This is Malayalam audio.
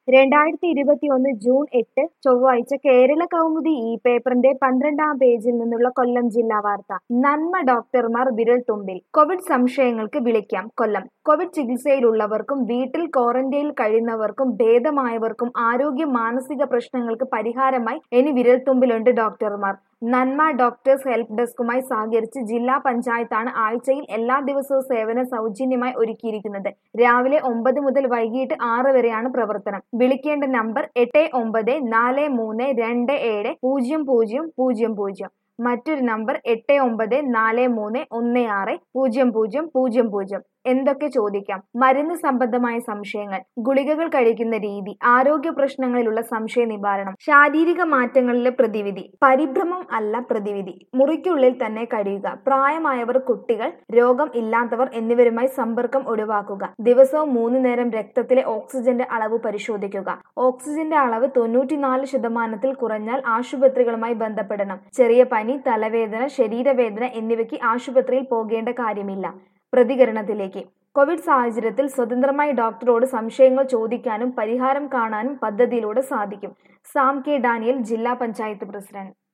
2021 ജൂൺ 8 ചൊവ്വാഴ്ച കേരള കൗമുദി പേപ്പറിന്റെ 12-ാം പേജിൽ നിന്നുള്ള കൊല്ലം ജില്ലാ വാർത്ത. നന്മ ഡോക്ടർമാർ വിരൽത്തുമ്പിൽ. കോവിഡ് സംശയങ്ങൾക്ക് വിളിക്കാം കൊല്ലം. കോവിഡ് ചികിത്സയിലുള്ളവർക്കും വീട്ടിൽ ക്വാറന്റൈനിൽ കഴിയുന്നവർക്കും ഭേദമായവർക്കും ആരോഗ്യ മാനസിക പ്രശ്നങ്ങൾക്ക് പരിഹാരമായി ഇനി വിരൽത്തുമ്പിലുണ്ട് ഡോക്ടർമാർ. നന്മ ഡോക്ടേഴ്സ് ഹെൽപ്പ് ഡെസ്കുമായി സഹകരിച്ച് ജില്ലാ പഞ്ചായത്താണ് ആഴ്ചയിൽ എല്ലാ ദിവസവും സേവനം സൗജന്യമായി ഒരുക്കിയിരിക്കുന്നത്. രാവിലെ 9 മുതൽ വൈകിട്ട് 6 വരെയാണ് പ്രവർത്തനം. വിളിക്കേണ്ട നമ്പർ 8943270000. മറ്റൊരു നമ്പർ 8943160000. എന്തൊക്കെ ചോദിക്കാം? മരുന്ന് സംബന്ധമായ സംശയങ്ങൾ, ഗുളികകൾ കഴിക്കുന്ന രീതി, ആരോഗ്യ പ്രശ്നങ്ങളിലുള്ള സംശയ നിവാരണം, ശാരീരിക മാറ്റങ്ങളിലെ പ്രതിവിധി, പരിഭ്രമം അല്ല പ്രതിവിധി, മുറിക്കുള്ളിൽ തന്നെ കഴിയുക, പ്രായമായവർ, കുട്ടികൾ, രോഗം ഇല്ലാത്തവർ എന്നിവരുമായി സമ്പർക്കം ഒഴിവാക്കുക, ദിവസവും 3 നേരം രക്തത്തിലെ ഓക്സിജന്റെ അളവ് പരിശോധിക്കുക, ഓക്സിജന്റെ അളവ് 94% കുറഞ്ഞാൽ ആശുപത്രികളുമായി ബന്ധപ്പെടണം, ചെറിയ പനി, തലവേദന, ശരീരവേദന എന്നിവയ്ക്ക് ആശുപത്രിയിൽ പോകേണ്ട കാര്യമില്ല. പ്രതികരണത്തിലേക്ക്. കോവിഡ് സാഹചര്യത്തിൽ സ്വതന്ത്രമായി ഡോക്ടറോട് സംശയങ്ങൾ ചോദിക്കാനും പരിഹാരം കാണാനും പദ്ധതിയിലൂടെ സാധിക്കും. സാം കെ ഡാനിയൽ, ജില്ലാ പഞ്ചായത്ത് പ്രസിഡന്റ്.